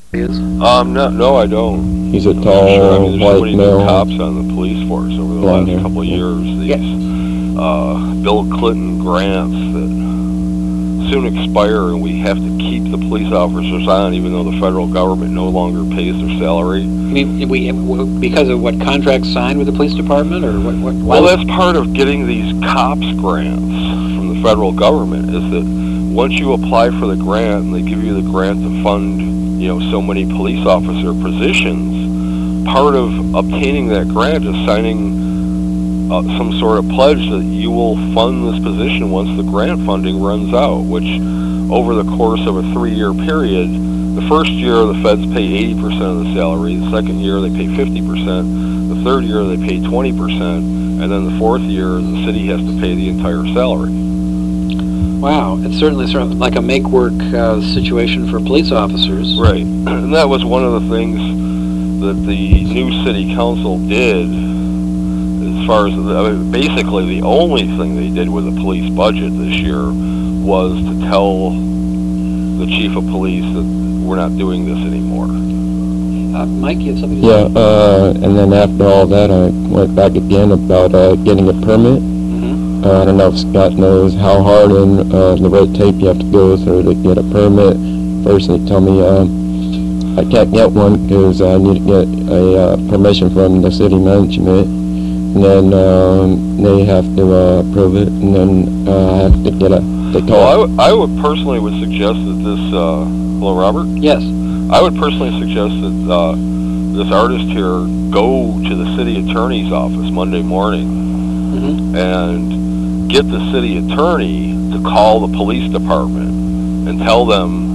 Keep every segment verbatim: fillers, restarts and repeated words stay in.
is? Um, no, no, I don't. He's a I'm not tall, sure. I mean, there's so white many male. new cops on the police force over the Blonde last hair. couple of Yeah. years. These Yeah. uh, Bill Clinton grants that soon expire, and we have to keep the police officers on, even though the federal government no longer pays their salary. I mean, we because of what contracts signed with the police department, or what? what well, that's part of getting these cops grants from the federal government. Is that once you apply for the grant, and they give you the grant to fund, you know, so many police officer positions, part of obtaining that grant is signing Uh, some sort of pledge that you will fund this position once the grant funding runs out, which over the course of a three-year period, the first year the feds pay eighty percent of the salary, the second year they pay fifty percent, the third year they pay twenty percent, and then the fourth year the city has to pay the entire salary. Wow, it's certainly sort of like a make-work uh, situation for police officers. Right, and that was one of the things that the new city council did. As far as, I mean, basically the only thing they did with the police budget this year was to tell the chief of police that we're not doing this anymore. Uh, Mike, you have something to Yeah, say? uh, and then after all that, I went back again about uh, getting a permit. Mm-hmm. Uh, I don't know if Scott knows how hard and uh, the red tape you have to go through to get a permit. First, they tell me uh, I can't get one because I need to get a uh, permission from the city management. And then um, they have to uh, approve it, and then uh, I have to get a, they call Well, I, w- I would personally would suggest that this, uh, hello Robert? Yes. I would personally suggest that uh, this artist here go to the city attorney's office Monday morning Mm-hmm. and get the city attorney to call the police department and tell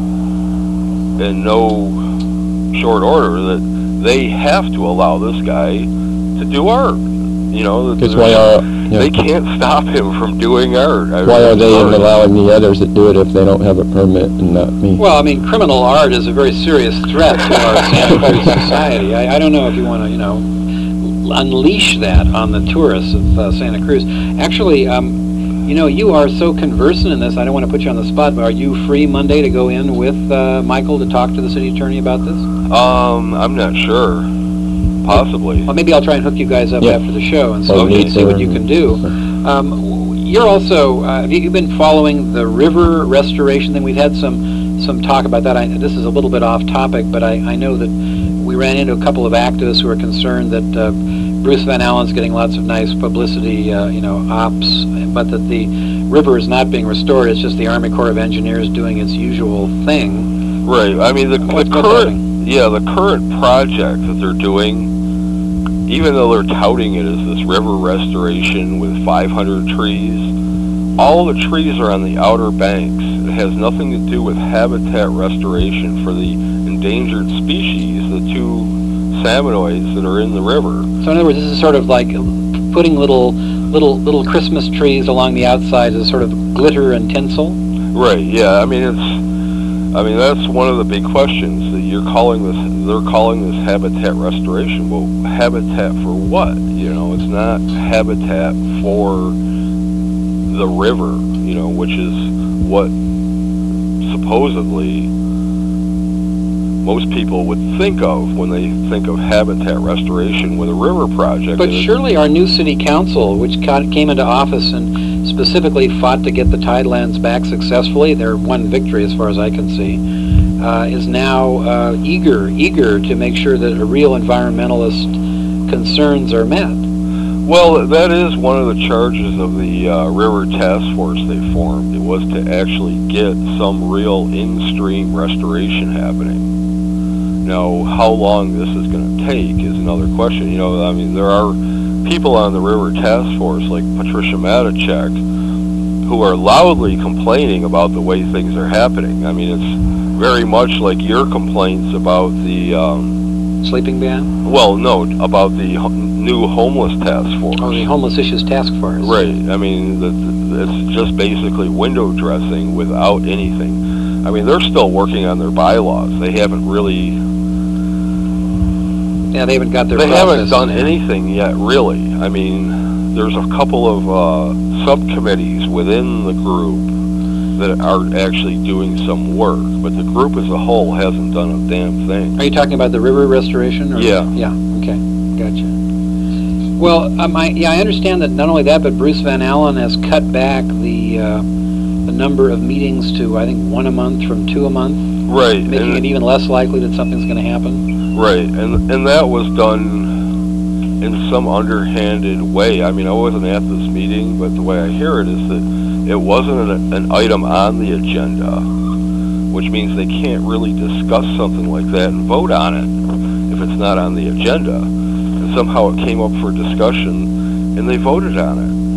them in no short order that they have to allow this guy to do art. You know, Because why are yeah. they can't stop him from doing art. I why mean, are they sorry. allowing the others to do it if they don't have a permit and not me? Well, I mean, criminal art is a very serious threat to our Santa Cruz society. I, I don't know if you want to, you know, unleash that on the tourists of uh, Santa Cruz. Actually, um, you know, you are so conversant in this, I don't want to put you on the spot, but are you free Monday to go in with uh, Michael to talk to the city attorney about this? Um, I'm not sure. Possibly. Well, maybe I'll try and hook you guys up Yeah. after the show and see, Or what, meet see what there. you can do. Um, you're also, uh, have you been following the river restoration thing? We've had some some talk about that. I, this is a little bit off topic, but I, I know that we ran into a couple of activists who are concerned that uh, Bruce Van Allen's getting lots of nice publicity, uh, you know, ops, but that the river is not being restored. It's just the Army Corps of Engineers doing its usual thing. Right. I mean, the, the What's- what's current, happening? yeah, the current project that they're doing, even though they're touting it as this river restoration with five hundred trees, all the trees are on the outer banks. It has nothing to do with habitat restoration for the endangered species, the two salmonoids that are in the river. So in other words, this is sort of like putting little little little Christmas trees along the outside as sort of glitter and tinsel. Right. Yeah. I mean, it's. I mean, that's one of the big questions that you're calling this. They're calling this habitat restoration. Well, habitat for what? You know, it's not habitat for the river. You know, which is what supposedly most people would think of when they think of habitat restoration with a river project. But And it- surely our new city council, which ca- came into office and specifically fought to get the Tidelands back successfully, their one victory as far as I can see, uh, is now uh, eager, eager to make sure that a real environmentalist concerns are met. Well, that is one of the charges of the uh, River Task Force they formed. It was to actually get some real in-stream restoration happening. Now, how long this is going to take is another question. You know, I mean, there are people on the River Task Force, like Patricia Matichak, who are loudly complaining about the way things are happening. I mean, it's very much like your complaints about the... Um, Sleeping ban? Well, no, about the ho- new homeless task force. Oh, the Homeless Issues Task Force. Right. I mean, the, the, it's just basically window dressing without anything. I mean, they're still working on their bylaws. They haven't really... Yeah, they haven't got their They haven't process done in there. anything yet, really. I mean, there's a couple of uh, subcommittees within the group that are actually doing some work, but the group as a whole hasn't done a damn thing. Are you talking about the river restoration? Or? Yeah. Yeah, okay, gotcha. Well, um, I, yeah, I understand that not only that, but Bruce Van Allen has cut back the uh, the number of meetings to, I think, one a month from two a month. Right. Making it even less likely that something's going to happen. Right, and and that was done in some underhanded way. I mean, I wasn't at this meeting, but the way I hear it is that it wasn't an, an item on the agenda, which means they can't really discuss something like that and vote on it if it's not on the agenda. And somehow it came up for discussion, and they voted on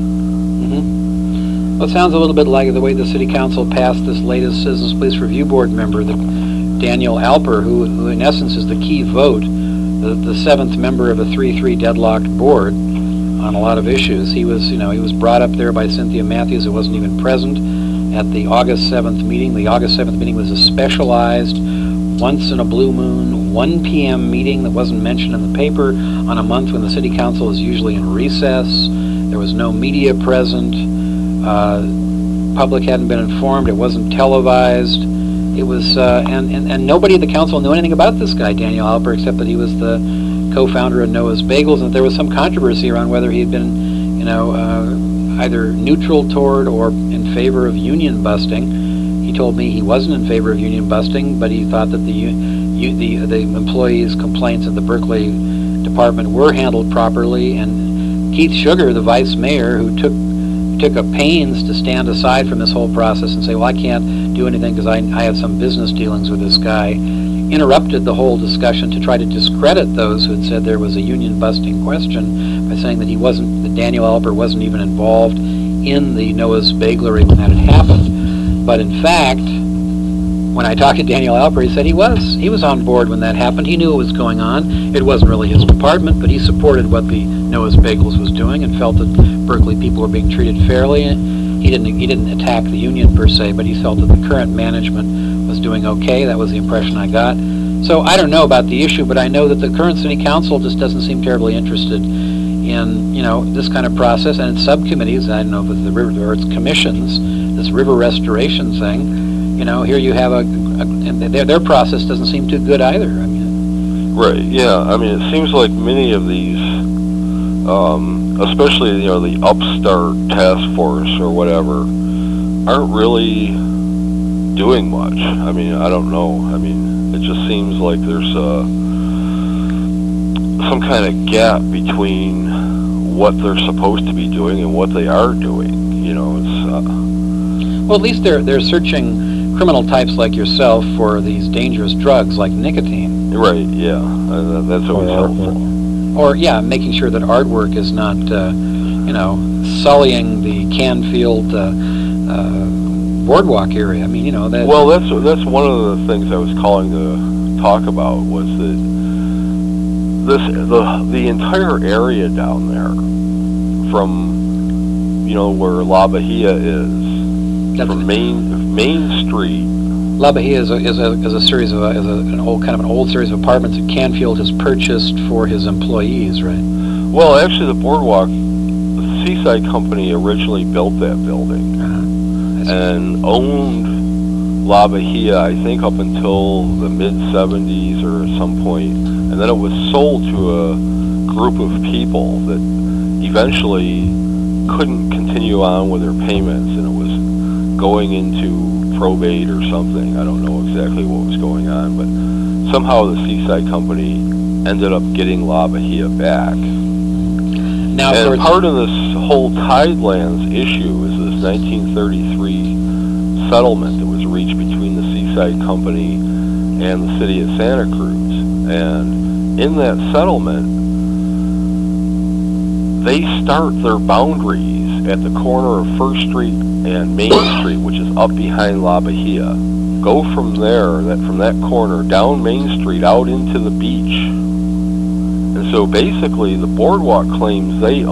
it. Mm-hmm. Well, it sounds a little bit like the way the City Council passed this latest Citizens Police Review Board member, the Daniel Alper, who, who in essence is the key vote, the, the seventh member of a three three deadlocked board on a lot of issues. He was, you know, he was brought up there by Cynthia Matthews, who wasn't even present at the August seventh meeting. The August seventh meeting was a specialized, once in a blue moon, one p m meeting that wasn't mentioned in the paper on a month when the City Council is usually in recess. There was no media present. Uh, public hadn't been informed. It wasn't televised. It was, uh, and, and, and nobody at the council knew anything about this guy, Daniel Alper, except that he was the co-founder of Noah's Bagels, and there was some controversy around whether he had been, you know, uh, either neutral toward or in favor of union busting. He told me he wasn't in favor of union busting, but he thought that the u- the, the employees' complaints at the Berkeley department were handled properly, and Keith Sugar, the vice mayor, who took took a pains to stand aside from this whole process and say, well, I can't do anything because I, I have some business dealings with this guy, interrupted the whole discussion to try to discredit those who had said there was a union busting question by saying that he wasn't, that Daniel Alper wasn't even involved in the Noah's Baglery when that had happened. But in fact, when I talked to Daniel Alper, he said he was. He was on board when that happened. He knew what was going on. It wasn't really his department, but he supported what the Noah's Bagels was doing and felt that Berkeley people were being treated fairly. He didn't he didn't attack the union per se, but he felt that the current management was doing okay. That was the impression I got. So I don't know about the issue, but I know that the current city council just doesn't seem terribly interested in, you know, this kind of process, and its subcommittees. I don't know if it's the river or its commissions, this river restoration thing. You know, here you have a, a and their their process doesn't seem too good either. I mean, right? Yeah, I mean, it seems like many of these, um, especially you know the upstart task force or whatever, aren't really doing much. I mean, I don't know. I mean, it just seems like there's a some kind of gap between what they're supposed to be doing and what they are doing. You know, it's uh, well, at least they're they're searching criminal types like yourself for these dangerous drugs like nicotine. Right, yeah. Uh, that's always helpful. Or, yeah, making sure that artwork is not, uh, you know, sullying the Canfield uh, uh, boardwalk area. I mean, you know, that... Well, that's that's one of the things I was calling to talk about was that this the, the entire area down there from, you know, where La Bahia is, That's from Main Main Street. La Bahia is a, is a, is a series of, uh, is a, an old, kind of an old series of apartments that Canfield has purchased for his employees, right? Well, actually the boardwalk, the Seaside Company originally built that building Uh-huh. and owned La Bahia, I think up until the mid seventies or some point, and then it was sold to a group of people that eventually couldn't continue on with their payments, and it was going into probate or something. I don't know exactly what was going on, but somehow the Seaside Company ended up getting La Bahia back. Now, and part of this whole Tidelands issue is this nineteen thirty-three settlement that was reached between the Seaside Company and the city of Santa Cruz. And in that settlement, they start their boundaries at the corner of First Street and Main Street, which is up behind La Bahia. Go from there, that from that corner, down Main Street, out into the beach. And so basically the boardwalk claims they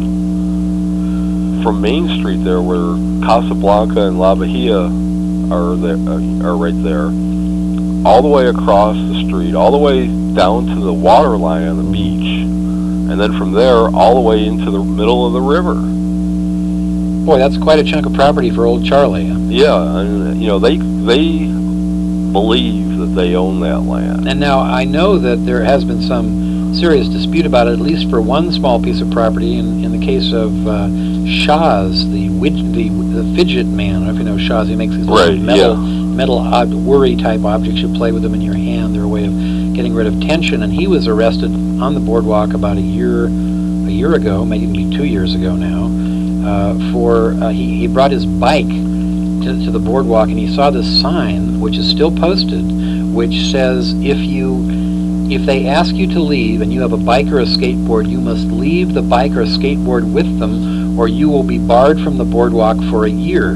own from Main Street there, where Casablanca and La Bahia are, there, uh, are right there, all the way across the street, all the way down to the water line on the beach. And then from there, all the way into the middle of the river. Boy, that's quite a chunk of property for old Charlie. Yeah, and you know they they believe that they own that land. And now I know that there has been some serious dispute about it, at least for one small piece of property. In, in the case of uh, Shaw's, the, widget, the the fidget man. I don't know if you know Shaw's. He makes these little Right, metal yeah. metal odd worry type objects. You play with them in your hand. They're a way of getting rid of tension. And he was arrested on the boardwalk about a year a year ago, maybe even two years ago now. Uh, for uh, he he brought his bike to, to the boardwalk, and he saw this sign, which is still posted, which says if you if they ask you to leave and you have a bike or a skateboard, you must leave the bike or skateboard with them, or you will be barred from the boardwalk for a year.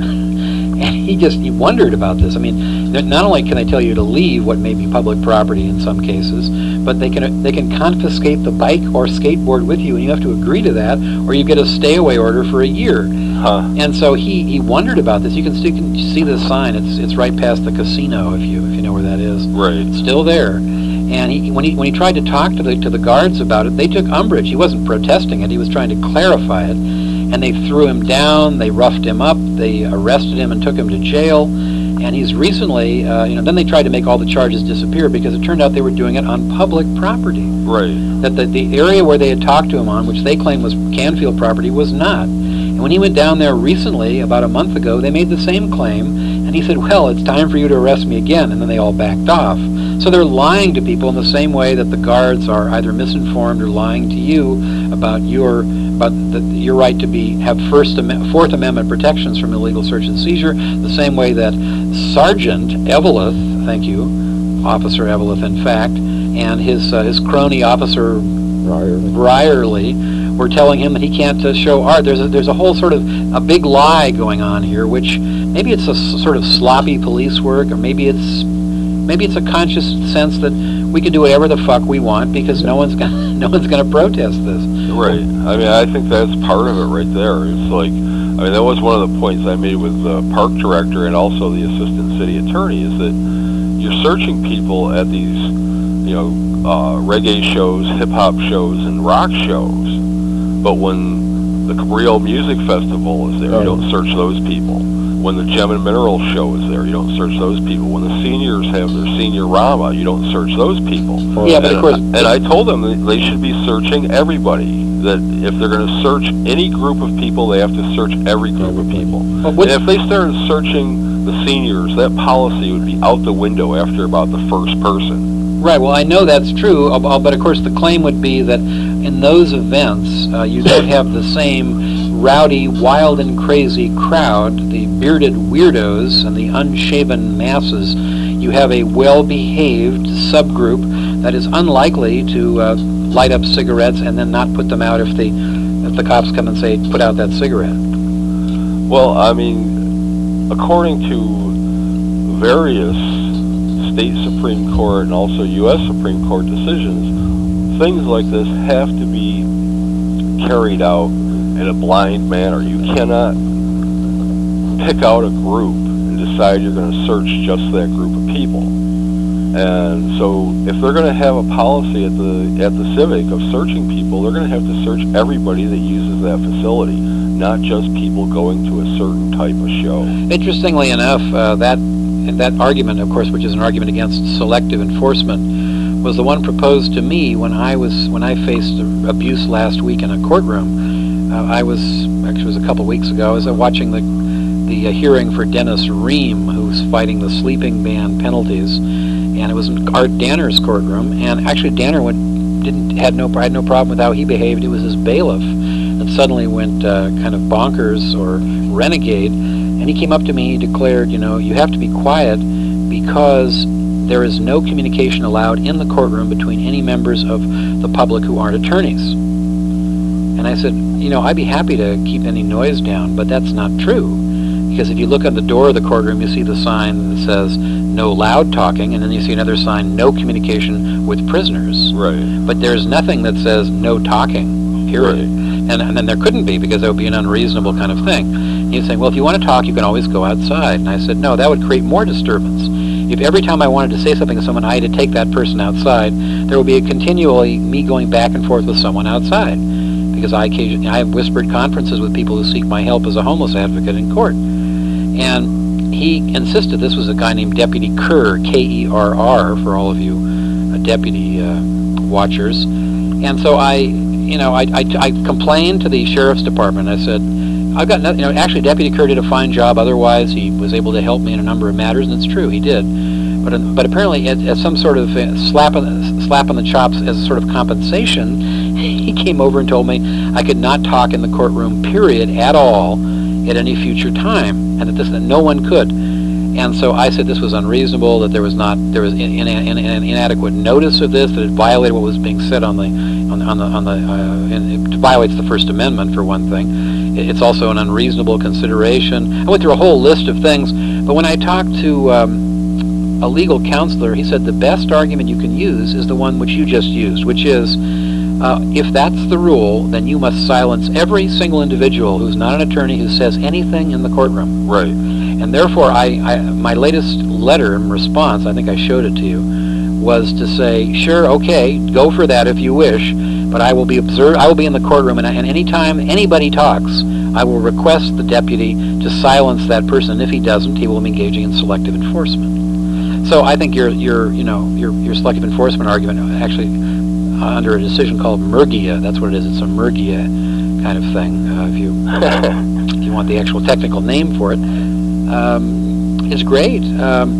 And he just he wondered about this. I mean, not only can they tell you to leave what may be public property in some cases, but they can they can confiscate the bike or skateboard with you, and you have to agree to that, or you get a stay-away order for a year. Huh. And so he, he wondered about this. You can, still, can see this sign. It's it's right past the casino, if you if you know where that is. Right. It's still there. And he, when he when he tried to talk to the to the guards about it, they took umbrage. He wasn't protesting it. He was trying to clarify it. And they threw him down. They roughed him up. They arrested him and took him to jail. And he's recently, uh, you know, then they tried to make all the charges disappear because it turned out they were doing it on public property. Right. That the, the area where they had talked to him on, which they claimed was Canfield property, was not. And when he went down there recently, about a month ago, they made the same claim. And he said, well, it's time for you to arrest me again. And then they all backed off. So they're lying to people in the same way that the guards are either misinformed or lying to you about your about the, your right to be have First Am- Fourth Amendment protections from illegal search and seizure, the same way that Sergeant Eveleth, thank you, Officer Eveleth, in fact, and his uh, his crony Officer Brierly. Brierly were telling him that he can't uh, show art. There's a, there's a whole sort of a big lie going on here, which maybe it's a s- sort of sloppy police work, or maybe it's maybe it's a conscious sense that we can do whatever the fuck we want because no one's gonna no one's gonna protest this. Right. I mean, I think that's part of it right there. It's like, I mean, that was one of the points I made with the park director and also the assistant city attorney, is that you're searching people at these, you know, uh, reggae shows, hip-hop shows, and rock shows. But when the Cabrillo Music Festival is there, Oh. you don't search those people. When the Gem and Mineral Show is there, you don't search those people. When the seniors have their senior Rama, you don't search those people. Yeah, but and, of course- and I told them that they should be searching everybody. That if they're going to search any group of people, they have to search every group of people. Well, And what's- if they started searching the seniors, that policy would be out the window after about the first person. Right, well, I know that's true, uh, but of course the claim would be that in those events, uh, you don't have the same rowdy, wild and crazy crowd, the bearded weirdos and the unshaven masses. You have a well-behaved subgroup that is unlikely to uh, light up cigarettes and then not put them out if the, if the cops come and say, put out that cigarette. Well, I mean, according to various state Supreme Court and also U S Supreme Court decisions, things like this have to be carried out in a blind manner. You cannot pick out a group and decide you're going to search just that group of people. And so if they're going to have a policy at the at the Civic of searching people, they're going to have to search everybody that uses that facility, not just people going to a certain type of show. Interestingly enough, uh, that that argument, of course, which is an argument against selective enforcement, was the one proposed to me when I was when I faced abuse last week in a courtroom. Uh, I was actually it was a couple weeks ago. I was uh, watching the the uh, hearing for Dennis Ream, who's fighting the sleeping ban penalties, and it was in Art Danner's courtroom. And actually, Danner went didn't had no had no problem with how he behaved. It was his bailiff that suddenly went uh, kind of bonkers or renegade. And he came up to me, he declared, you know, you have to be quiet because there is no communication allowed in the courtroom between any members of the public who aren't attorneys. And I said, you know, I'd be happy to keep any noise down, but that's not true. Because if you look at the door of the courtroom, you see the sign that says no loud talking, and then you see another sign, no communication with prisoners. Right. But there's nothing that says no talking, period. Right. And, and then there couldn't be, because that would be an unreasonable kind of thing. He was saying, well, if you want to talk, you can always go outside. And I said, no, that would create more disturbance. If every time I wanted to say something to someone, I had to take that person outside, there would be a continually me going back and forth with someone outside. because I occasionally I have whispered conferences with people who seek my help as a homeless advocate in court. And he insisted, this was a guy named Deputy Kerr, K E R R, for all of you uh, deputy uh, watchers. And so I, you know, I, I, I complained to the sheriff's department. I said, I've got nothing, you know, actually Deputy Kerr did a fine job. Otherwise, he was able to help me in a number of matters, and it's true, he did. But, uh, but apparently, as, as some sort of uh, slap, on, slap on the chops as a sort of compensation, he came over and told me I could not talk in the courtroom, period, at all, at any future time, and that this that no one could. And so I said this was unreasonable, that there was not there was in, in, in, in inadequate notice of this, that it violated what was being said on the on the on the, on the uh, and it violates the First Amendment for one thing. It's also an unreasonable consideration. I went through a whole list of things, but when I talked to um, a legal counselor, he said the best argument you can use is the one which you just used, which is, Uh, if that's the rule, then you must silence every single individual who's not an attorney who says anything in the courtroom. Right. And therefore, I, I my latest letter in response, I think I showed it to you, was to say, sure, okay, go for that if you wish, but I will be observed. I will be in the courtroom, and, and anytime anybody talks, I will request the deputy to silence that person. And if he doesn't, he will be engaging in selective enforcement. So I think your your you know your your selective enforcement argument actually. Uh, under a decision called Murgia, that's what it is. It's a Murgia kind of thing. Uh, if you if you want the actual technical name for it, um, is great. Um,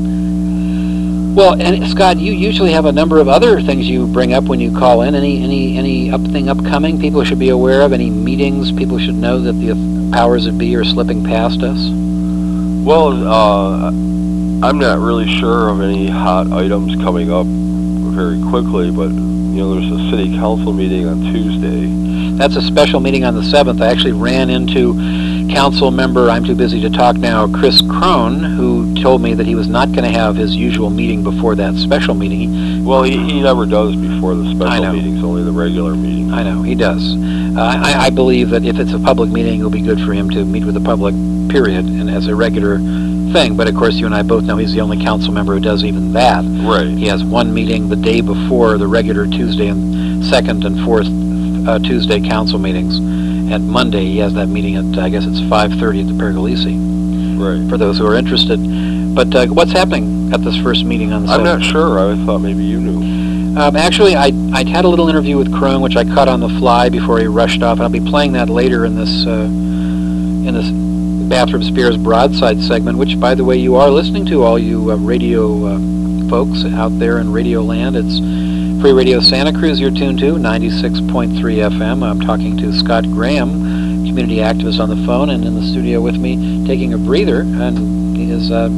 well, and Scott, you usually have a number of other things you bring up when you call in. Any any any up thing upcoming people should be aware of. Any meetings people should know that the powers that be are slipping past us. Well, uh, I'm not really sure of any hot items coming up very quickly, but. You know, there's a city council meeting on Tuesday. That's a special meeting on the seventh. I actually ran into council member, I'm too busy to talk now, Chris Crone, who told me that he was not going to have his usual meeting before that special meeting. Well, he, he never does before the special meetings, only the regular meeting. I know, he does. Uh, I, I believe that if it's a public meeting, it'll be good for him to meet with the public, period, and as a regular thing. But of course, you and I both know he's the only council member who does even that. Right. He has one meeting the day before the regular Tuesday and second and fourth uh, Tuesday council meetings. And Monday he has that meeting at, I guess it's five thirty at the Pergolesi. Right. For those who are interested. But uh, what's happening at this first meeting on the I'm seventh? not sure. I thought maybe you knew. Um, actually, I I had a little interview with Crone, which I caught on the fly before he rushed off. And I'll be playing that later in this uh, in this Bathroom Spears Broadside segment, which, by the way, you are listening to, all you uh, radio uh, folks out there in Radio Land. It's Free Radio Santa Cruz you're tuned to, ninety-six point three F M. I'm talking to Scott Graham, community activist, on the phone, and in the studio with me, taking a breather, and is uh,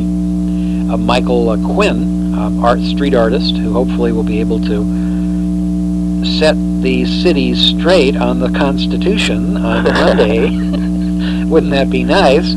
uh, Michael uh, Quinn, uh, art street artist, who hopefully will be able to set the city straight on the Constitution on Monday. Wouldn't that be nice?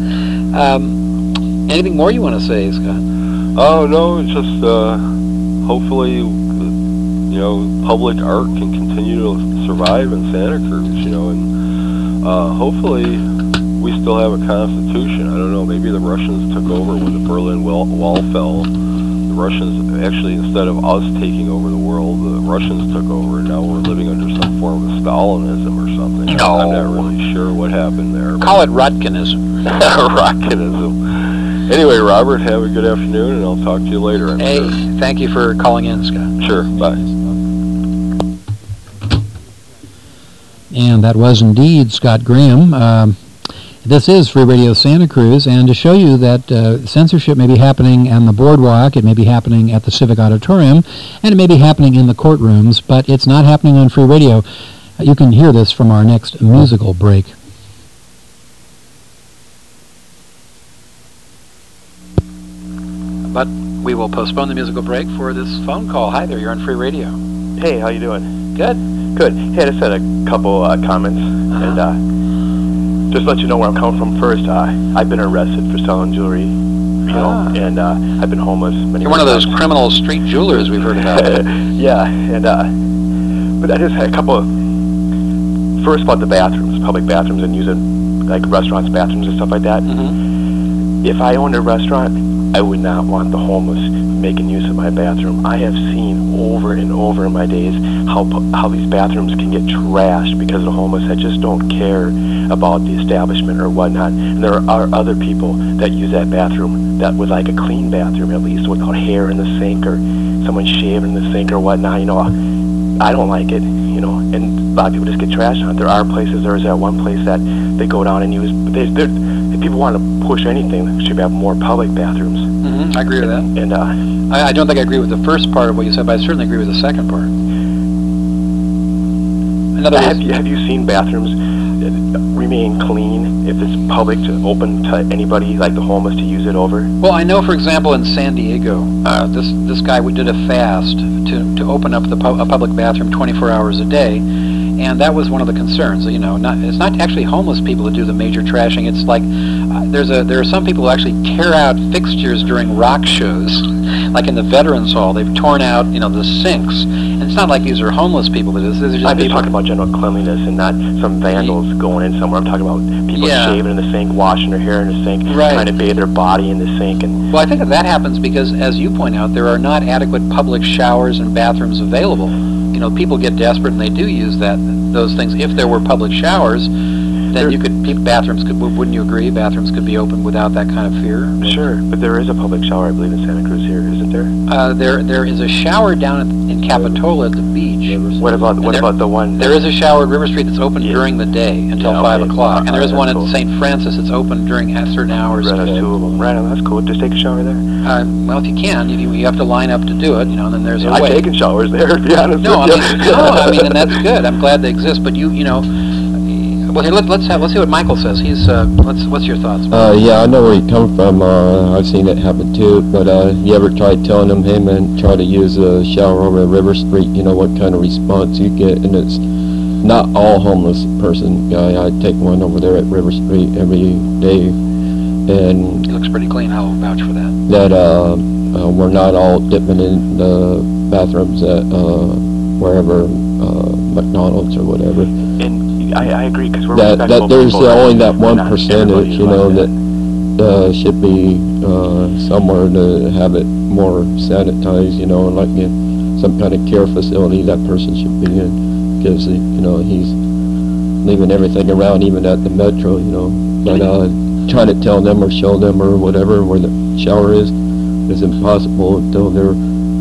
Um, anything more you want to say, Scott? Oh, no, it's just uh, hopefully, you know, public art can continue to survive in Santa Cruz, you know, and uh, hopefully we still have a constitution. I don't know, maybe the Russians took over when the Berlin Wall, wall fell. The Russians, actually, instead of us taking over the world, the Russians took over, and now we're living under some form of Stalinism or something. No. I'm not really sure what happened there. Call it Rotkinism. Rotkinism. Anyway, Robert, have a good afternoon, and I'll talk to you later. I'm Hey, sure. thank you for calling in, Scott. Sure, bye. And that was indeed Scott Graham. Um, this is Free Radio Santa Cruz, and to show you that uh, censorship may be happening on the boardwalk, it may be happening at the Civic Auditorium, and it may be happening in the courtrooms, but it's not happening on Free Radio. Uh, you can hear this from our next musical break. But we will postpone the musical break for this phone call. Hi there, you're on Free Radio. Hey, how you doing? Good. Good. Hey, I just had a couple uh, comments, Uh-huh. and uh, just to let you know where I'm coming from first. Uh, I've been arrested for selling jewelry, you Ah. know, and uh, I've been homeless many You're one of those times. criminal street jewelers we've heard about. Yeah, and uh, but I just had a couple. Of, first about the bathrooms, public bathrooms, and using like restaurants' bathrooms and stuff like that. Mm-hmm. If I owned a restaurant, I would not want the homeless making use of my bathroom. I have seen over and over in my days how how these bathrooms can get trashed because the homeless that just don't care about the establishment or whatnot. And there are other people that use that bathroom that would like a clean bathroom, at least without hair in the sink or someone shaving in the sink or whatnot. You know, I don't like it. You know, and a lot of people just get trashed on it. There are places. There is that one place that they go down and use. They, if people want to push anything, they should have more public bathrooms. Mm-hmm. I agree with that. And uh, I, I don't think I agree with the first part of what you said, but I certainly agree with the second part. In other have words, you have you seen bathrooms remain clean if it's public to open to anybody like the homeless to use it over? well, I know, for example, in San Diego, uh, this this guy did a fast to, to open up the pu- a public bathroom twenty-four hours a day, and that was one of the concerns. You know, not it's not actually homeless people that do the major trashing. It's like uh, there's a there are some people who actually tear out fixtures during rock shows, like in the Veterans Hall. They've torn out, you know, the sinks. And it's not like these are homeless people. That is, these are just I'm just people. talking about general cleanliness and not some vandals going in somewhere. I'm talking about people Yeah. shaving in the sink, washing their hair in the sink, Right. trying to bathe their body in the sink. And Well, I think that that happens because, as you point out, there are not adequate public showers and bathrooms available. You know, people get desperate and they do use that those things. If there were public showers, then There- you could pe- bathrooms could. Wouldn't you agree? Bathrooms could be open without that kind of fear. sure, but there is a public shower, I believe, in Santa Cruz here, isn't there? Uh, there, there is a shower down at, in Capitola at the beach. What about what there- about the one? There is a shower at River Street that's open Yeah. during the day until Yeah, five okay. o'clock, and there is Uh, one at that's cool. Saint Francis that's open during at certain hours. Right, there's two of them. Right, that's cool. Just take a shower there. Uh, well, if you can, you, you have to line up to do it. You know, and then there's a I've way. taken showers there, to be honest No, I with mean, you. no, I mean, and that's good. I'm glad they exist. But you, you know, well, here, let, let's have, let's see what Michael says. He's, uh, let's, what's your thoughts? Uh, yeah, I know where you come from. Uh, I've seen it happen too. But uh, you ever tried telling them, hey man, try to use a shower over at River Street? You know what kind of response you get, and it's not all homeless person guy. I take one over there at River Street every day, and He looks pretty clean. I'll vouch for that. that uh, uh, we're not all dipping in the bathrooms at uh, wherever uh, McDonald's or whatever. And I, I agree, because we're That respectful that there's people, only that we're one not percentage, everybody you know, like that uh, should be uh, somewhere to have it more sanitized, you know, like in some kind of care facility that person should be in, because you know he's leaving everything around, even at the metro, you know. But uh, trying to tell them or show them or whatever where the shower is is impossible until they're,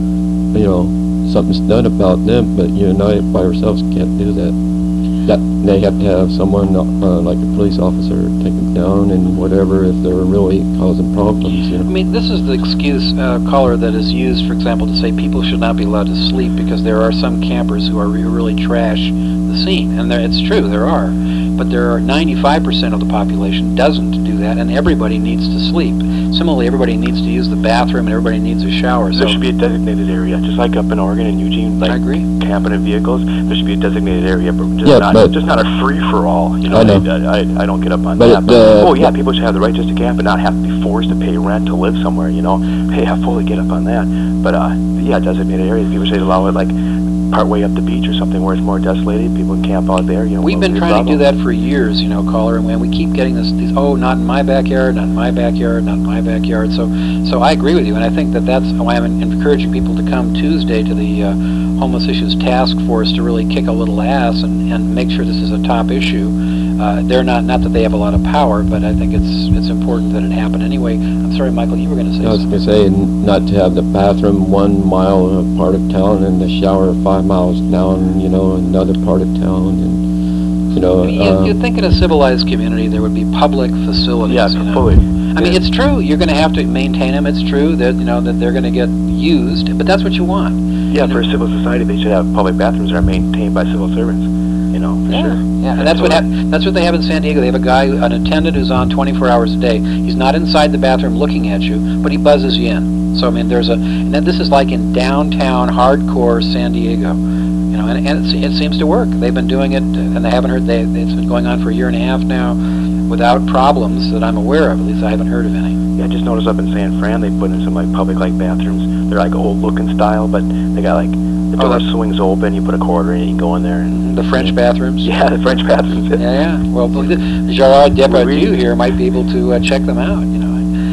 you know, something's done about them. But you and I by ourselves can't do that. That they have to have someone uh, like a police officer take them down and whatever if they're really causing problems. You I know. mean, this is the excuse, uh, caller, that is used, for example, to say people should not be allowed to sleep because there are some campers who are re- really trash the scene. And there, it's true, there are. But there are ninety-five percent of the population doesn't do that, and everybody needs to sleep. Similarly, everybody needs to use the bathroom, and everybody needs a shower. So There should be a designated area, just like up in Oregon and Eugene, like I agree. camping in vehicles. There should be a designated area, but just Yeah, not but- just not a free for all. You know, I know. I, I, I don't get up on But that. it, But, uh, oh yeah, people should have the right just to camp and not have to be forced to pay rent to live somewhere. You know, hey, I fully get up on that. But uh, yeah, designated areas. People should allow it like part way up the beach or something where it's more desolated. People can camp out there. You know, We've no been big trying to do problem. that for years, you know, caller, and we keep getting this, these, oh, not in my backyard, not in my backyard, not in my backyard. So, so I agree with you, and I think that that's why I'm encouraging people to come Tuesday to the uh, Homeless Issues Task Force to really kick a little ass and, and make sure this is a top issue. Uh, they're not, not that they have a lot of power, but I think it's it's important that it happen anyway. I'm sorry, Michael, you were going to say I was something. gonna say n- not to have the bathroom one mile in a part of town and the shower five miles down, you know, another part of town, and you know. You, uh, you'd think in a civilized community there would be public facilities. Yeah, you know? fully. I mean, Yeah. it's true. You're going to have to maintain them. It's true that you know that they're going to get used, but that's what you want. Yeah, You for a know? civil society, they should have public bathrooms that are maintained by civil servants. You know, for Yeah, sure. yeah, and that's what hap- that's what they have in San Diego. They have a guy, an attendant, who's on twenty-four hours a day. He's not inside the bathroom looking at you, but he buzzes you in. So I mean, there's a, and then this is like in downtown hardcore San Diego, you know, and, and it, it seems to work. They've been doing it, and they haven't heard. They, it's been going on for a year and a half now, without problems that I'm aware of. At least I haven't heard of any. Yeah, I just noticed up in San Fran they put in some like public like bathrooms. They're like old looking style, but they got like the Oh, door that's- swings open. You put a quarter in, you can go in there. And The French bathrooms. yeah, the French bathrooms. Yeah, yeah. Well, Gerard Depardieu here might be able to uh, check them out. You know.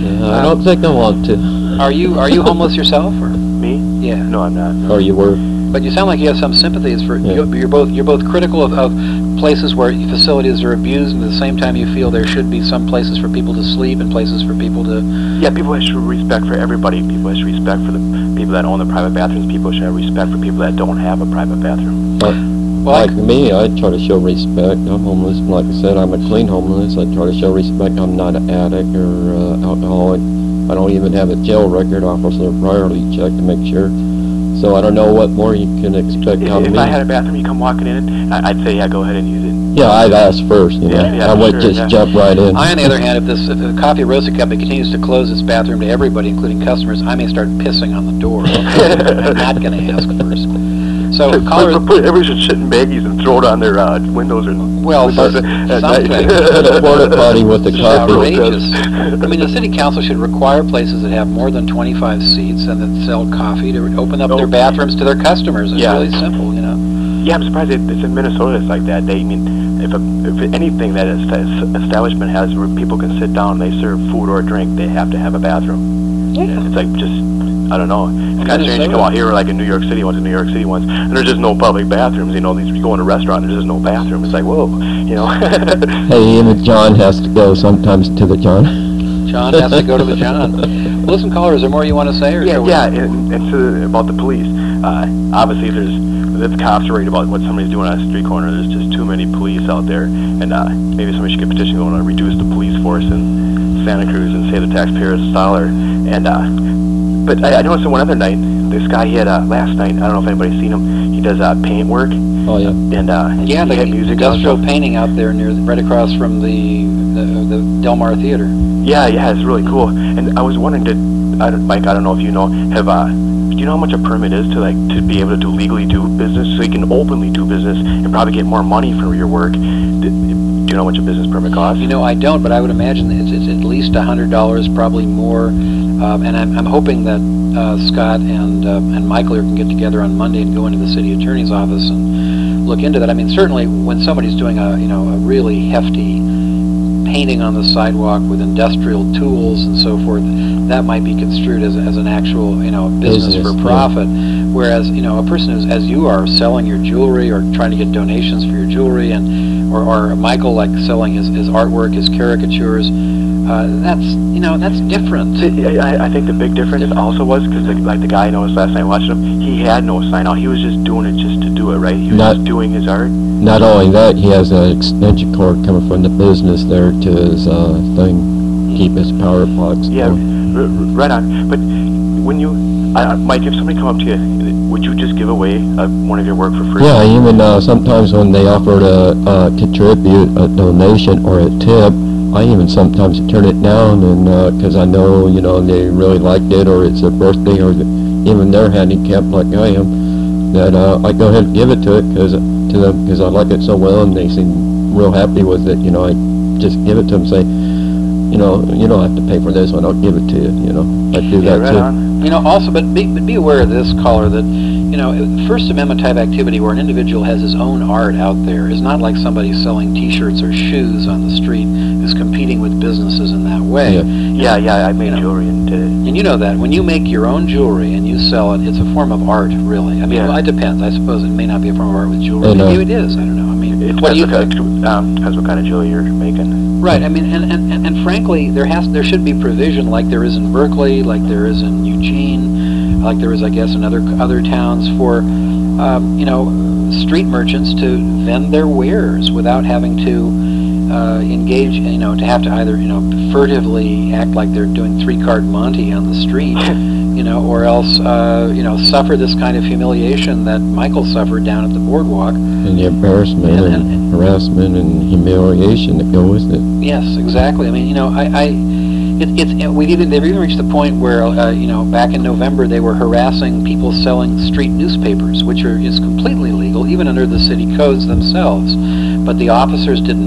Yeah, I don't think I want to. Are you are you homeless yourself? Or? Me? Yeah. No, I'm not. No. Or you were. But you sound like you have some sympathies for. Yeah. You're, you're both you're both critical of, of places where facilities are abused, and at the same time you feel there should be some places for people to sleep and places for people to. Yeah, people should respect for everybody. People should respect for the people that own the private bathrooms. People should have respect for people that don't have a private bathroom. But Well, like me, I try to show respect. I'm homeless. Like I said, I'm a clean homeless. I try to show respect. I'm not an addict or uh, alcoholic. I don't even have a jail record. Officer priorly check to make sure. So I don't know what more you can expect If, out of if me. I had a bathroom, you come walking in, I- I'd say, yeah, go ahead and use it. Yeah, I'd ask first, you know. Yeah, yeah, I wouldn't sure, just yeah. jump right in. I, on the other hand, if this if the Coffee Roasted Company continues to close its bathroom to everybody, including customers, I may start pissing on the door. I'm not going to ask first. So, Put, callers, put, put every shit in baggies and throw it on their uh, windows and Well, windows so- at something. night. Put a porta potty with the This is coffee. outrageous. I mean, the city council should require places that have more than twenty-five seats and that sell coffee to open up their bathrooms to their customers. It's Yeah. really simple, you know. Yeah, I'm surprised it, it's in Minnesota. It's like that. They, I mean, if, a, if anything that is, establishment has where people can sit down, they serve food or drink, they have to have a bathroom. Yeah. It's like just, I don't know. It's kind of strange to Minnesota. come out here like in New York City, once in New York City once, and there's just no public bathrooms. You know, these you go in a restaurant, there's just no bathroom. It's like, whoa, you know. Hey, even John has to go sometimes to the John. John has to go to the John. Well, listen, caller, is there more you want to say? Or Yeah, shall we- yeah, and, and so about the police. Uh, obviously, there's the cops are worried about what somebody's doing on a street corner. There's just too many police out there, and uh, maybe somebody should get a petition going to reduce the police force in Santa Cruz and save the taxpayers a dollar. And uh, but I, I noticed one other night, this guy he had uh, last night. I don't know if anybody's seen him. He does uh, paint work, Oh, yeah. and uh, Yeah, he the had music on industrial stuff. painting out there near, right across from the, the the Del Mar Theater. Yeah, yeah, it's really cool. And I was wondering, did I don't, Mike? I don't know if you know. Have uh, do you know how much a permit is to like to be able to do legally do business, so you can openly do business and probably get more money for your work? Do, do you know how much a business permit costs? You know, I don't, but I would imagine it's, it's at least a hundred dollars, probably more. Um, and I'm, I'm hoping that uh, Scott and uh, and Michael can get together on Monday and go into the city attorney's office and look into that. I mean, certainly when somebody's doing a you know a really hefty painting on the sidewalk with industrial tools and so forth, that might be construed as, as an actual, you know, business, Business, for yeah. profit. Whereas, you know, a person who's, as you are, selling your jewelry or trying to get donations for your jewelry, and or, or Michael, like, selling his, his artwork, his caricatures, uh, that's, you know, that's different. I, I- I think the big difference also was because, like the guy I noticed last night watching him, he had no sign out. He was just doing it just to do it, right? He was Not- just doing his art. Not only that, he has an extension cord coming from the business there to his uh, thing, keep his power plugs. Yeah, going. r- r- right on. But when you, uh, Mike, if somebody come up to you, would you just give away uh, one of your work for free? Yeah, even uh, sometimes when they offer to uh, contribute a donation or a tip, I even sometimes turn it down, and because I know, you know, they really liked it, or it's their birthday, or the, even they're handicapped like I am, that uh, I go ahead and give it to it because to them because I like it so well, and they seem real happy with it. You know, I just give it to them, say, you know, you don't have to pay for this one. I'll give it to you. You know, I do Yeah, that right too. on. You know, also, but be, but be aware of this, caller, that, you know, First Amendment type activity where an individual has his own art out there is not like somebody selling T-shirts or shoes on the street who's competing with businesses in that way. Yeah. Yeah, yeah, I made You know. jewelry and did it. And you know that when you make your own jewelry and you sell it, it's a form of art, really. I mean, Yeah. well, it depends. I suppose it may not be a form of art with jewelry. And, uh, Maybe it is. I don't know. I mean, It what do depends you what, think? kind of, um, depends what kind of jewelry you're making. Right. I mean, and, and, and, and frankly, there has there should be provision like there is in Berkeley, like there is in Eugene, like there is, I guess, in other other towns for, um, you know, street merchants to vend their wares without having to uh, engage, you know, to have to either, you know, furtively act like they're doing three-card Monte on the street, you know, or else, uh, you know, suffer this kind of humiliation that Michael suffered down at the boardwalk. And the embarrassment And- and, and- harassment and humiliation that go with it. Yes, exactly. I mean, you know, I, I it, it's we've even they've even reached the point where uh, you know, back in November they were harassing people selling street newspapers, which are is completely legal even under the city codes themselves. But the officers didn't know that,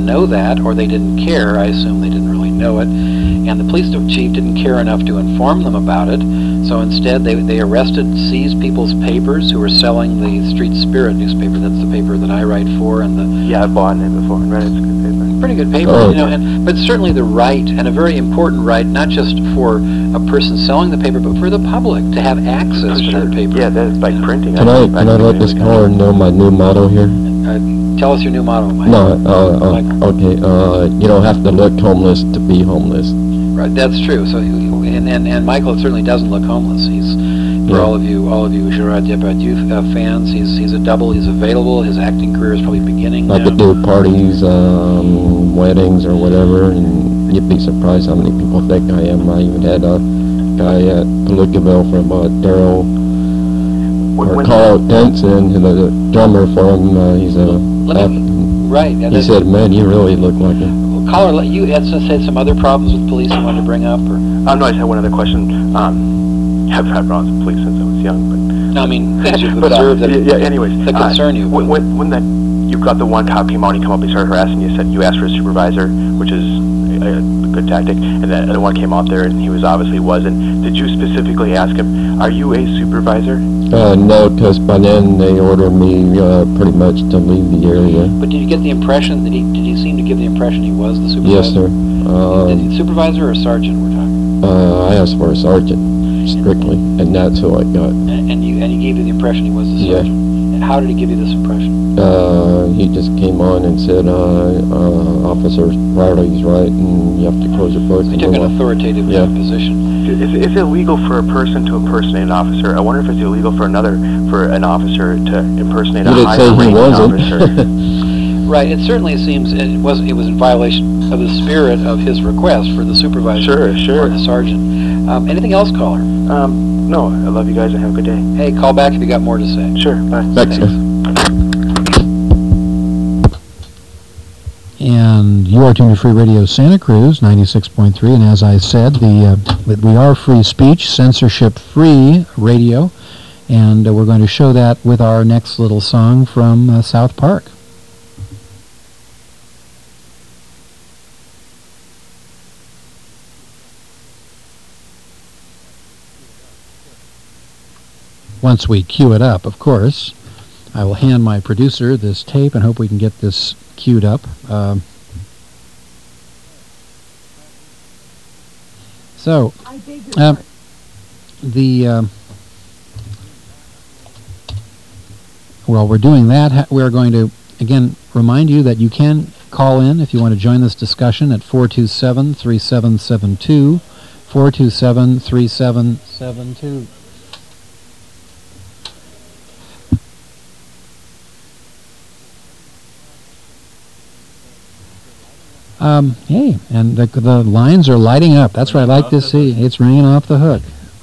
that, or they didn't care. I assume they didn't really know it. And the police chief didn't care enough to inform them about it. So instead, they they arrested, seized people's papers who were selling the Street Spirit newspaper. That's the paper that I write for, and the Yeah, I've bought it before and read it. It's a good paper. pretty good paper, Oh. you know. And but certainly the right, and a very important right, not just for a person selling the paper, but for the public to have access to the paper. Yeah, that's by printing. Can I, think- can I think let it this really caller know my new motto here? Uh, tell us your new motto, Mike. No, uh, Michael. uh, okay, uh, you don't have to look homeless to be homeless. Right, that's true. So, and, and, and Michael certainly doesn't look homeless. He's, for Yeah. all of you, all of you Gerard Depardieu uh, fans, he's he's a double. He's available. His acting career is probably beginning I now. could do parties, um, weddings or whatever, and you'd be surprised how many people think I am. I even had a guy at Palookaville from uh, Daryl, When- or when- Carl Denson, the, the drummer for him. Uh, he's a. Let me- Right. And He that's- said, "Man, you really look like him." Caller, let- you had some- said some other problems with police you wanted to bring up, or Oh, no, I just had one other question. Um, I've had problems with police since I was young, but... no, I mean things you've But, uh, observed that, yeah, anyways, that uh, concern you. When, when, when that you got the one cop came out, he come up, he started harassing you, said you asked for a supervisor, which is a, a good tactic, and that other one came out there and he was obviously wasn't. Did you specifically ask him, are you a supervisor? Uh, no, because by then they ordered me uh, pretty much to leave the area. But did you get the impression that he did he seem to give the impression he was the supervisor? Yes, sir. Uh, Did he, supervisor or sergeant? We're talking. uh, I asked for a sergeant, strictly, and that's who I got. And, and you and he gave you the impression he was the Yeah. sergeant. And how did he give you this impression? Uh, he just came on and said, uh, uh, Officer Riley's right, and you have to close your book. He and took go an on." authoritative Yeah. position. Is, is it illegal for a person to impersonate an officer? I wonder if it's illegal for another, for an officer to impersonate He a didn't higher say he ranking wasn't. officer. Right. It certainly seems it was it was in violation of the spirit of his request for the supervisor Sure, sure. or the sergeant. Um, anything else, caller? Um, no, I love you guys and have a good day. Hey, call back if you got more to say. Sure, bye. Thanks, sir. And you are tuned to Free Radio Santa Cruz, ninety-six point three, and as I said, the uh, we are free speech, censorship-free radio, and uh, we're going to show that with our next little song from uh, South Park. Once we cue it up, of course, I will hand my producer this tape and hope we can get this queued up. Um, so, uh, the um, while we're doing that, ha- we're going to again remind you that you can call in if you want to join this discussion at four two seven, three seven seven two, four two seven, three seven seven two. Um, hey, and the, the lines are lighting up. That's what I like to see. It's ringing off the hook.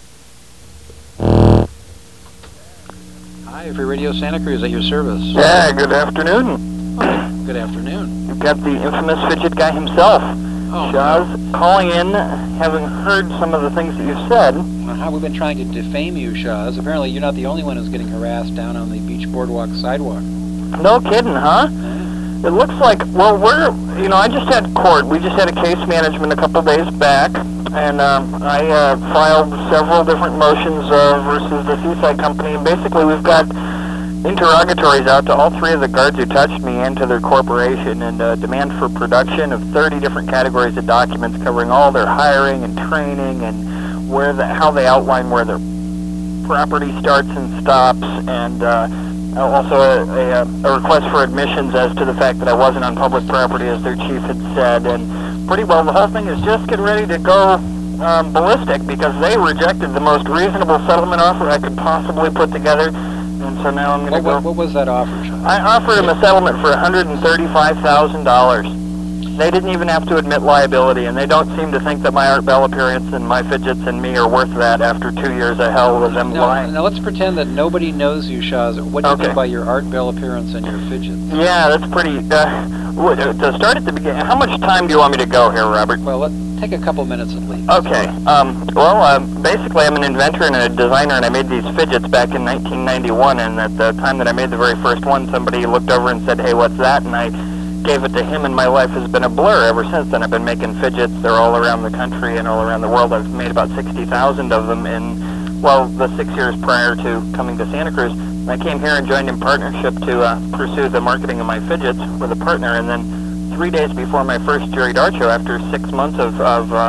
Hi, Free Radio Santa Cruz at your service. Yeah, good afternoon. Good afternoon. You've got the infamous fidget guy himself. Oh, Shaz, calling in, having heard some of the things that you've said. Uh-huh. We've been trying to defame you, Shaz. Apparently, you're not the only one who's getting harassed down on the beach boardwalk sidewalk. No kidding, huh? It looks like, well, we're, you know, I just had court. We just had a case management a couple days back, and um, I uh, filed several different motions uh, versus the Seaside Company, and basically we've got interrogatories out to all three of the guards who touched me and to their corporation, and uh, demand for production of thirty different categories of documents covering all their hiring and training and where the, how they outline where their property starts and stops, and uh, also a, a, a request for admissions as to the fact that I wasn't on public property, as their chief had said, and pretty well the whole thing is just getting ready to go um, ballistic because they rejected the most reasonable settlement offer I could possibly put together, and so now I'm going to What, go... what, what was that offer, Shaz? I offered him a settlement for one hundred thirty-five thousand dollars. They didn't even have to admit liability, and they don't seem to think that my Art Bell appearance and my fidgets and me are worth that after two years of hell with them Now, lying. now let's pretend that nobody knows you, Shaz. What do you Okay. mean by your Art Bell appearance and your fidgets? Yeah, that's pretty... Uh, what- uh, to start at the beginning, how much time do you want me to go here, Robert? Well, let take a couple minutes at least. Okay. Um, well, uh, basically, I'm an inventor and a designer, and I made these fidgets back in nineteen ninety-one, and at the time that I made the very first one, somebody looked over and said, hey, what's that? And I gave it to him, and my life has been a blur ever since then. I've been making fidgets. They're all around the country and all around the world. I've made about sixty thousand of them in, well, the six years prior to coming to Santa Cruz. I came here and joined in partnership to uh, pursue the marketing of my fidgets with a partner, and then three days before my first Jerry Dart show, after six months of, of uh,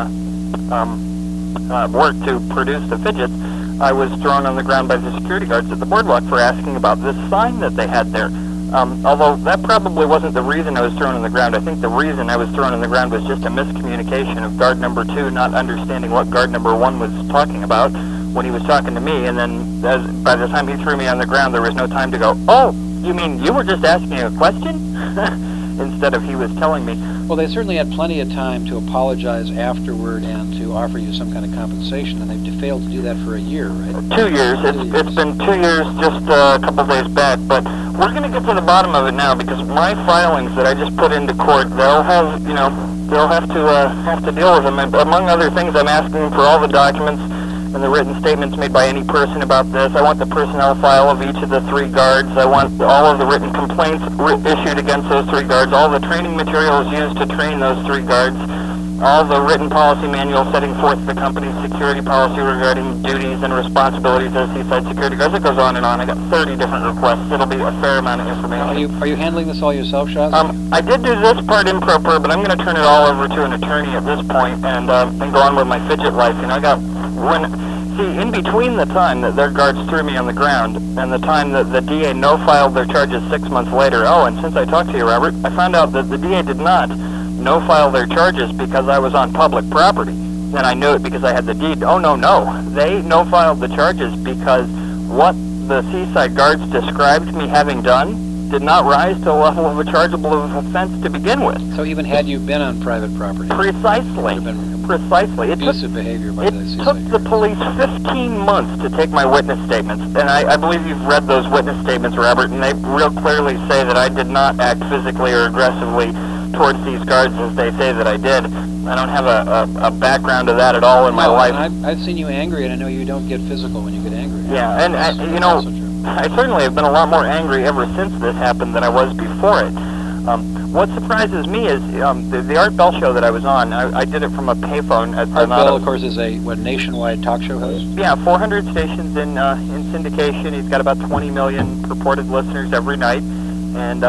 um, uh, work to produce the fidgets, I was thrown on the ground by the security guards at the boardwalk for asking about this sign that they had there. Um, although that probably wasn't the reason I was thrown on the ground. I think the reason I was thrown on the ground was just a miscommunication of guard number two not understanding what guard number one was talking about when he was talking to me, and then as, by the time he threw me on the ground, there was no time to go, oh, you mean you were just asking a question? Instead of he was telling me. Well, they certainly had plenty of time to apologize afterward and to offer you some kind of compensation, and they've failed to do that for a year, right? Two years. It's, two years. It's been two years just uh, a couple days back, but we're going to get to the bottom of it now, because my filings that I just put into court, they'll have, you know, they'll have to uh, have to deal with them. And among other things, I'm asking for all the documents and the written statements made by any person about this. I want the personnel file of each of the three guards. I want all of the written complaints issued against those three guards, all the training materials used to train those three guards, all the written policy manual setting forth the company's security policy regarding duties and responsibilities as Seaside security guards. It goes on and on. I got thirty different requests. It'll be a fair amount of information. Are you, are you handling this all yourself, Shaz? Um, I did do this part improper, but I'm going to turn it all over to an attorney at this point and, uh, and go on with my fidget life. You know, I got when see in between the time that their guards threw me on the ground and the time that the D A no-filed their charges six months later. Oh, and since I talked to you, Robert, I found out that the D A did not no-file their charges because I was on public property, and I knew it because I had the deed. Oh no, no, they no-filed the charges because what the Seaside guards described me having done did not rise to the level of a chargeable offense to begin with. So even had you been on private property, Precisely. been Precisely. It took, abusive behavior by it the took Seaside the guard. police fifteen months to take my witness statements, and I, I believe you've read those witness statements, Robert, and they real clearly say that I did not act physically or aggressively towards these guards as they say that I did. I don't have a, a, a background of that at all in my No, life. and I've, I've seen you angry, and I know you don't get physical when you get angry. Yeah, and, That's- and you that's know, also true. I certainly have been a lot more angry ever since this happened than I was before it. Um, what surprises me is um, the, the Art Bell show that I was on. I, I did it from a payphone at Art not Bell, a- of course, is a what nationwide talk show host. Yeah, four hundred stations in uh, in syndication. He's got about twenty million purported listeners every night, and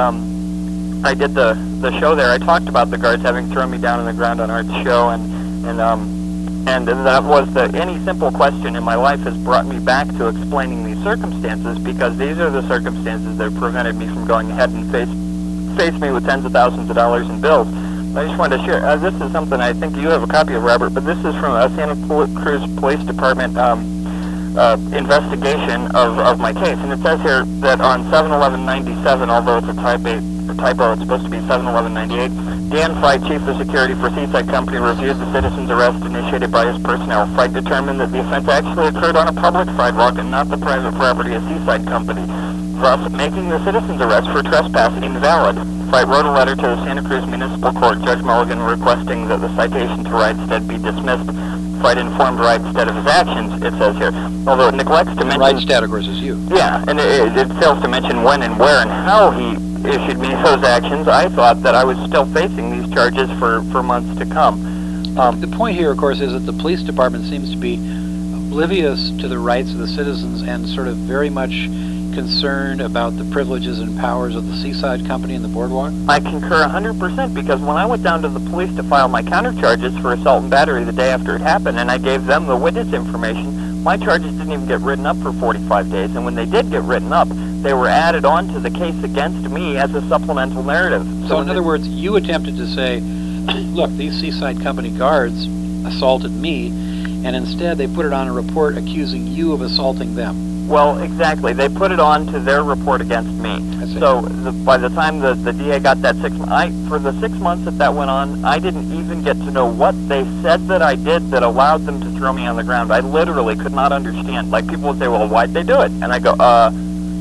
um, I did the the show there. I talked about the guards having thrown me down on the ground on Art's show, and and um, and that was the any simple question in my life has brought me back to explaining these circumstances, because these are the circumstances that prevented me from going ahead and face face me with tens of thousands of dollars in bills. I just wanted to share. Uh, this is something I think you have a copy of, Robert, but this is from a Santa Cruz Police Department um, uh, investigation of, of my case, and it says here that on seven eleven ninety-seven, although it's a typo, a typo, it's supposed to be seven eleven ninety-eight. Dan Fight, Chief of Security for Seaside Company, reviewed the citizen's arrest initiated by his personnel. Fight determined that the offense actually occurred on a public sidewalk and not the private property of Seaside Company, thus making the citizen's arrest for trespassing invalid. Fight wrote a letter to the Santa Cruz Municipal Court, Judge Mulligan, requesting that the citation to Wrightstead be dismissed. Fight informed Wrightstead of his actions, it says here, although it neglects to mention... Wrightstead, of course, is you. Yeah, and it, it fails to mention when and where and how he issued me those actions. I thought that I was still facing these charges for, for months to come. Um, The point here, of course, is that the police department seems to be oblivious to the rights of the citizens and sort of very much concerned about the privileges and powers of the Seaside Company and the Boardwalk? I concur one hundred percent, because when I went down to the police to file my countercharges for assault and battery the day after it happened, and I gave them the witness information, my charges didn't even get written up for forty-five days, and when they did get written up, they were added on to the case against me as a supplemental narrative. So, in other words, you attempted to say, look, these Seaside Company guards assaulted me, and instead they put it on a report accusing you of assaulting them. Well, exactly. They put it on to their report against me. I see. So the, by the time the, the D A got that six, I for the six months that that went on, I didn't even get to know what they said that I did that allowed them to throw me on the ground. I literally could not understand. Like, people would say, "Well, why'd they do it?" And I go, "Uh,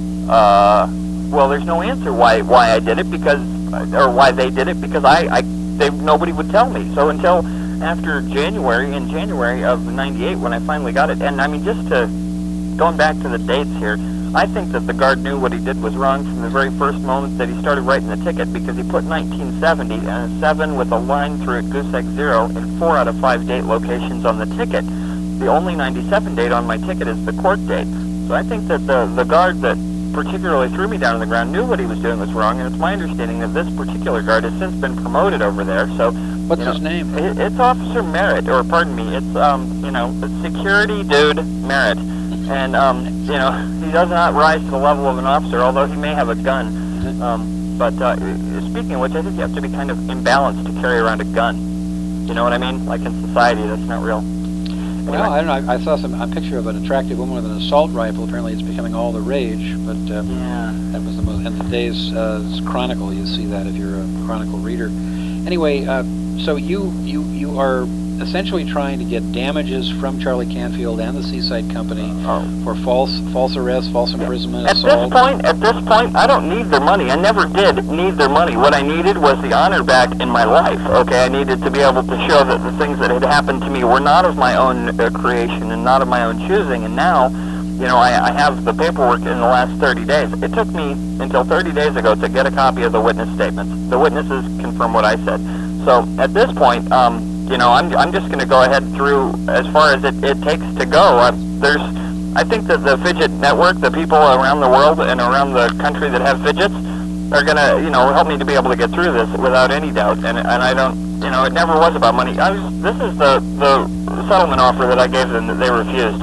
uh, well, there's no answer why why I did it because, or why they did it because I I they nobody would tell me." So until after January, in January of ninety-eight, when I finally got it, and I mean, just to going back to the dates here, I think that the guard knew what he did was wrong from the very first moment that he started writing the ticket, because he put nineteen seventy and a seven with a line through it, goose egg zero, in four out of five date locations on the ticket. The only ninety-seven date on my ticket is the court date. So I think that the, the guard that particularly threw me down on the ground knew what he was doing was wrong, and it's my understanding that this particular guard has since been promoted over there. So What's you know, his name? It, it's Officer Merritt, or pardon me, it's um, you know, security dude Merritt, and um, you know, he does not rise to the level of an officer, although he may have a gun. Um, but uh, speaking of which, I think you have to be kind of imbalanced to carry around a gun. You know what I mean? Like in society, that's not real. Well, I don't know. I, I saw some a picture of an attractive woman with an assault rifle. Apparently, it's becoming all the rage. But uh, Yeah. that was the most. In today's uh, Chronicle, you see that if you're a Chronicle reader. Anyway, uh, so you you you are essentially trying to get damages from Charlie Canfield and the Seaside Company Oh. for false false arrest, false imprisonment, At assault. this point, at this point, I don't need their money. I never did need their money. What I needed was the honor back in my life. Okay, I needed to be able to show that the things that had happened to me were not of my own uh, creation and not of my own choosing. And now, you know, I, I have the paperwork in the last thirty days. It took me until thirty days ago to get a copy of the witness statements. The witnesses confirm what I said. So at this point, um, you know, I'm I'm just going to go ahead through as far as it, it takes to go. Uh, there's, I think that the Fidget Network, the people around the world and around the country that have fidgets, are going to, you know, help me to be able to get through this without any doubt. And and I don't, you know, it never was about money. I was, this is the the settlement offer that I gave them that they refused.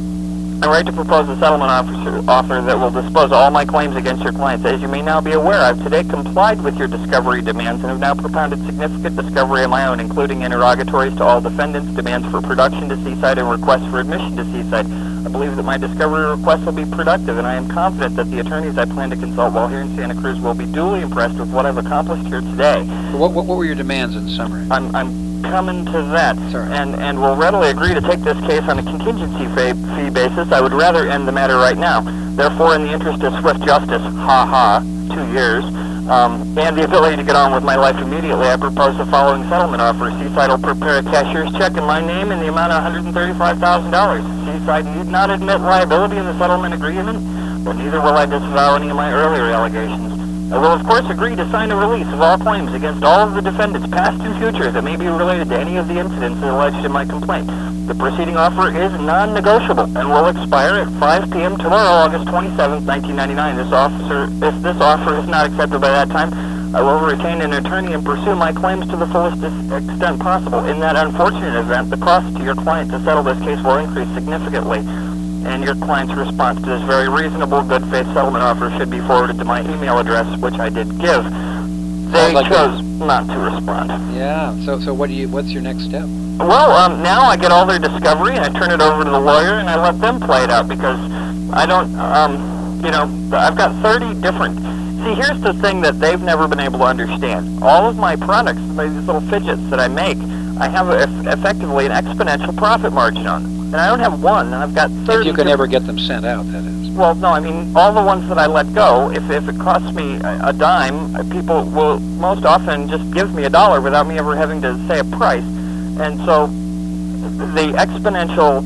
I write to propose a settlement officer, offer that will dispose of all my claims against your clients. As you may now be aware, I've today complied with your discovery demands and have now propounded significant discovery of my own, including interrogatories to all defendants, demands for production to Seaside, and requests for admission to Seaside. I believe that my discovery requests will be productive, and I am confident that the attorneys I plan to consult while here in Santa Cruz will be duly impressed with what I've accomplished here today. What, what what were your demands in summary? I'm, I'm coming to that, Sorry. and and will readily agree to take this case on a contingency fee, fee basis. I would rather end the matter right now. Therefore, in the interest of swift justice, ha ha, two years, um, and the ability to get on with my life immediately, I propose the following settlement offer. Seaside will prepare a cashier's check in my name in the amount of one hundred thirty-five thousand dollars. Seaside need not admit liability in the settlement agreement, but neither will I disavow any of my earlier allegations. I will, of course, agree to sign a release of all claims against all of the defendants, past and future, that may be related to any of the incidents alleged in my complaint. The preceding offer is non-negotiable and will expire at five p m tomorrow, August twenty-seventh, nineteen ninety-nine. This officer, if this offer is not accepted by that time, I will retain an attorney and pursue my claims to the fullest extent possible. In that unfortunate event, the cost to your client to settle this case will increase significantly, and your client's response to this very reasonable, good faith settlement offer should be forwarded to my email address, which I did give. They Sounds like chose not to respond. Yeah. So so what do you? What's your next step? Well, um, now I get all their discovery and I turn it over to the lawyer and I let them play it out, because I don't, um, you know, I've got thirty different. See, here's the thing that they've never been able to understand. All of my products, these little fidgets that I make, I have a, effectively an exponential profit margin on them. And I don't have one, I've got thirty. If you can ever get them sent out, that is. Well, no, I mean, all the ones that I let go, if, if it costs me a, a dime, people will most often just give me a dollar without me ever having to say a price. And so the exponential,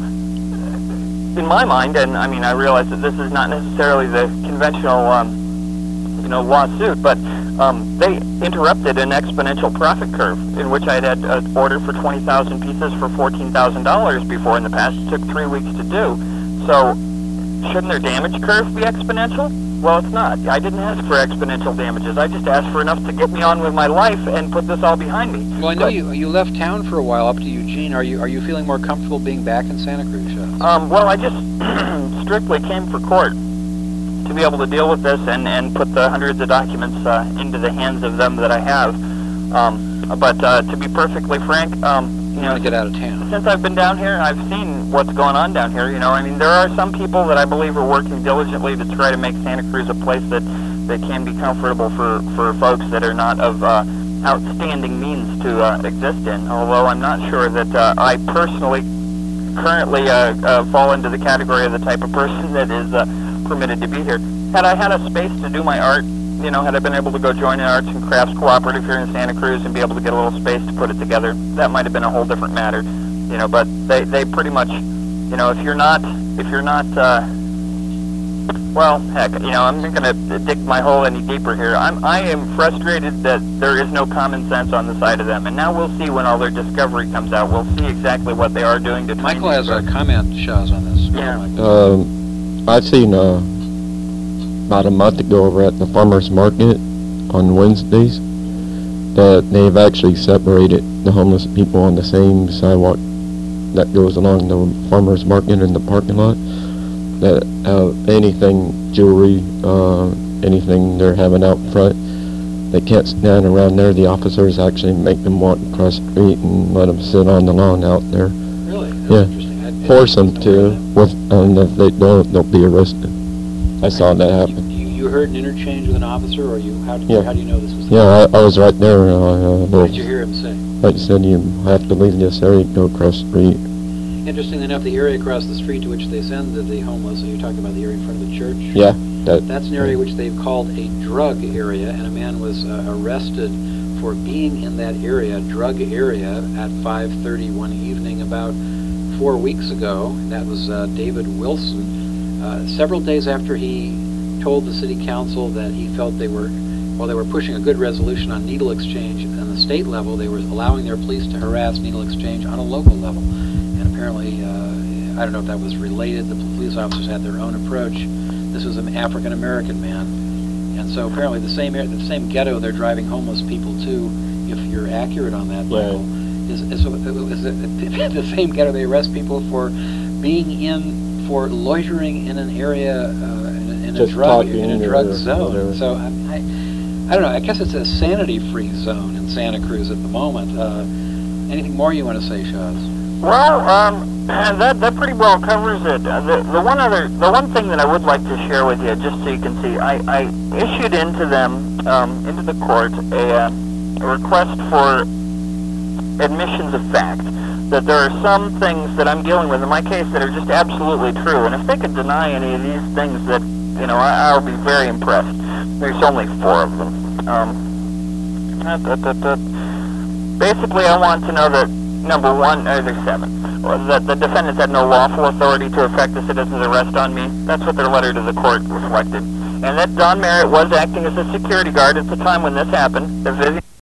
in my mind, and I mean, I realize that this is not necessarily the conventional, um, you know, lawsuit, but um, they interrupted an exponential profit curve in which I had an order for twenty thousand pieces for fourteen thousand dollars before in the past. It took three weeks to do. So shouldn't their damage curve be exponential? Well, it's not. I didn't ask for exponential damages. I just asked for enough to get me on with my life and put this all behind me. Well, I know But, you you left town for a while up to Eugene. Are you are you feeling more comfortable being back in Santa Cruz? Uh, Um, well, I just strictly came for court to be able to deal with this and, and put the hundreds of documents uh, into the hands of them that I have. Um, but uh, to be perfectly frank, um, you you know, want to get out of town? since I've been down here, I've seen what's going on down here. You know, I mean, there are some people that I believe are working diligently to try to make Santa Cruz a place that, that can be comfortable for, for folks that are not of uh, outstanding means to uh, exist in, although I'm not sure that uh, I personally currently uh, uh, fall into the category of the type of person that is uh, permitted to be here. Had I had a space to do my art, you know, had I been able to go join an arts and crafts cooperative here in Santa Cruz and be able to get a little space to put it together, that might have been a whole different matter, you know, but they, they pretty much you know, if you're not, if you're not, uh, well, heck, you know, I'm not going to dig my hole any deeper here. I'm, I am frustrated that there is no common sense on the side of them. And now we'll see when all their discovery comes out. We'll see exactly what they are doing to try Michael and has a comment, Shaz, on this. Yeah. Um, I've seen uh, about a month ago over at the farmers market on Wednesdays that they've actually separated the homeless people on the same sidewalk that goes along the farmers market in the parking lot. That uh, anything jewelry, uh, anything they're having out front, they can't stand around there. The officers actually make them walk across the street and let them sit on the lawn out there. Really? That's Yeah. interesting. I- I Force them wasn't aware to. of that. With, and if they don't, they'll be arrested. I saw that happen. You, you heard an interchange with an officer, or you? How did Yeah. how do you know this was? Yeah, I, I was right there. Uh, What did you hear him say? like you said, you have to leave this area, go across the street. Interestingly enough, the area across the street to which they send the, the homeless, so you're talking about the area in front of the church? Yeah, that. That's an area which they've called a drug area, and a man was uh, arrested for being in that area, drug area, at five thirty one evening about four weeks ago. That was uh, David Wilson. Uh, several days after he told the city council that he felt they were, while they were pushing a good resolution on needle exchange on the state level, they were allowing their police to harass needle exchange on a local level. And apparently, uh, I don't know if that was related. The police officers had their own approach. This was an African American man, and so apparently the same the same ghetto they're driving homeless people to, if you're accurate on that, Michael, is, is, is, is the same ghetto they arrest people for being in, for loitering in an area, uh, in, a, in a Just drug talking in a or drug zone. whatever. So I, I, I don't know. I guess it's a sanity-free zone in Santa Cruz at the moment. Uh, anything more you want to say, Shaz? Well, um, that that pretty well covers it. Uh, the the one other, the one thing that I would like to share with you, just so you can see, I, I issued into them, um, into the court, a, uh, a request for admissions of fact. That there are some things that I'm dealing with in my case that are just absolutely true, and if they could deny any of these things, that you know, I, I'll be very impressed. There's only four of them. Um, that, that, that, that. Basically, I want to know that. Number one, uh, there's seven. Well, that the defendants had no lawful authority to effect the citizen's arrest on me. That's what their letter to the court reflected. And that Don Merritt was acting as a security guard at the time when this happened. The